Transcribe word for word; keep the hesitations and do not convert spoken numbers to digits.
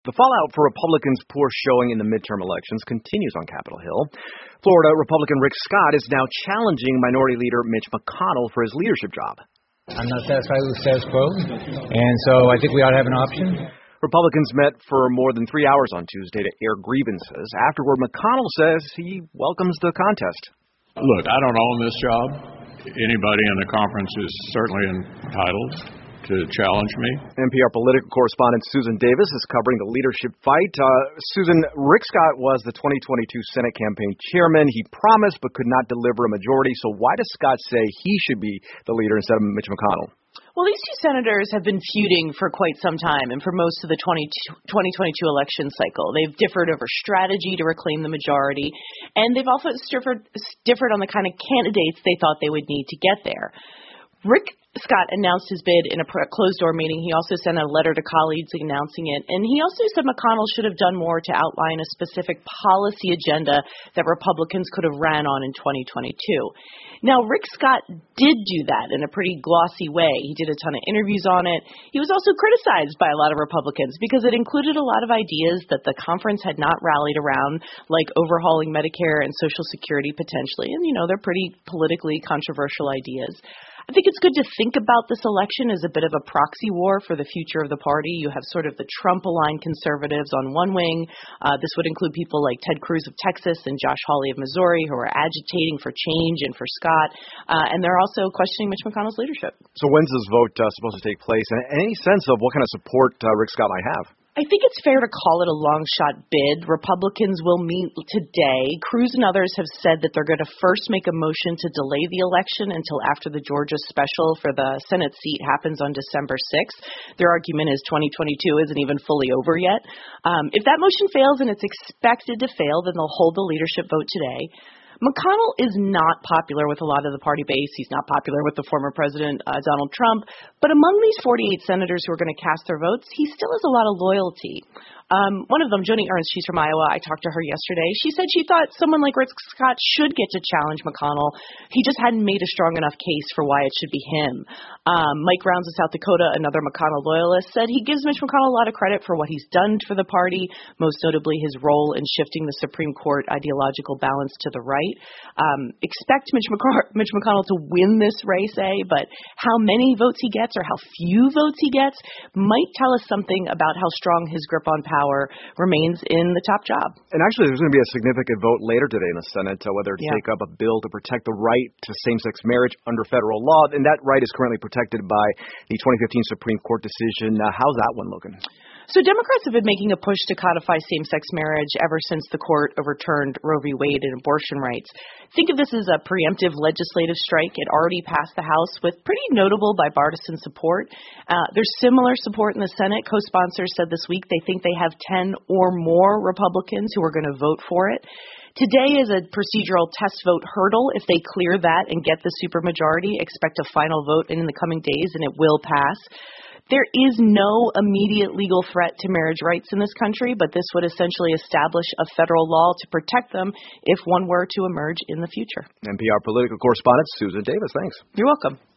The fallout for Republicans' poor showing in the midterm elections continues on Capitol Hill. Florida Republican Rick Scott is now challenging Minority Leader Mitch McConnell for his leadership job. I'm not satisfied with the status quo, and so I think we ought to have an option. Republicans met for more than three hours on Tuesday to air grievances. Afterward, McConnell says he welcomes the contest. Look, I don't own this job. Anybody in the conference is certainly entitled to challenge me. N P R political correspondent Susan Davis is covering the leadership fight. Uh, Susan, Rick Scott was the twenty twenty-two Senate campaign chairman. He promised but could not deliver a majority. So why does Scott say he should be the leader instead of Mitch McConnell? Well, these two senators have been feuding for quite some time, and for most of the twenty twenty-two election cycle. They've differed over strategy to reclaim the majority, and they've also differed, differed on the kind of candidates they thought they would need to get there. Rick Scott announced his bid in a closed-door meeting. He also sent a letter to colleagues announcing it. And he also said McConnell should have done more to outline a specific policy agenda that Republicans could have ran on in twenty twenty-two. Now, Rick Scott did do that in a pretty glossy way. He did a ton of interviews on it. He was also criticized by a lot of Republicans because it included a lot of ideas that the conference had not rallied around, like overhauling Medicare and Social Security potentially. And, you know, they're pretty politically controversial ideas. I think it's good to think about this election as a bit of a proxy war for the future of the party. You have sort of the Trump-aligned conservatives on one wing. Uh, this would include people like Ted Cruz of Texas and Josh Hawley of Missouri, who are agitating for change and for Scott. Uh, and they're also questioning Mitch McConnell's leadership. So when's this vote uh, supposed to take place? And any sense of what kind of support uh, Rick Scott might have? I think it's fair to call it a long-shot bid. Republicans will meet today. Cruz and others have said that they're going to first make a motion to delay the election until after the Georgia special for the Senate seat happens on December sixth. Their argument is twenty twenty-two isn't even fully over yet. Um, if that motion fails, and it's expected to fail, then they'll hold the leadership vote today. McConnell is not popular with a lot of the party base. He's not popular with the former president, uh, Donald Trump. But among these forty-eight senators who are going to cast their votes, he still has a lot of loyalty. Um, one of them, Joni Ernst, she's from Iowa. I talked to her yesterday. She said she thought someone like Rick Scott should get to challenge McConnell. He just hadn't made a strong enough case for why it should be him. Um, Mike Rounds of South Dakota, another McConnell loyalist, said he gives Mitch McConnell a lot of credit for what he's done for the party, most notably his role in shifting the Supreme Court ideological balance to the right. Um, expect Mitch, McC- Mitch McConnell to win this race, eh? But how many votes he gets or how few votes he gets might tell us something about how strong his grip on power remains in the top job. And actually, there's going to be a significant vote later today in the Senate uh, whether to yeah. take up a bill to protect the right to same-sex marriage under federal law. And that right is currently protected by the twenty fifteen Supreme Court decision. Uh, how's that one looking? So Democrats have been making a push to codify same-sex marriage ever since the court overturned Roe v. Wade and abortion rights. Think of this as a preemptive legislative strike. It already passed the House with pretty notable bipartisan support. Uh, there's similar support in the Senate. Co-sponsors said this week they think they have ten or more Republicans who are going to vote for it. Today is a procedural test vote hurdle. If they clear that and get the supermajority, expect a final vote in the coming days, and it will pass. There is no immediate legal threat to marriage rights in this country, but this would essentially establish a federal law to protect them if one were to emerge in the future. N P R political correspondent Susan Davis, thanks. You're welcome.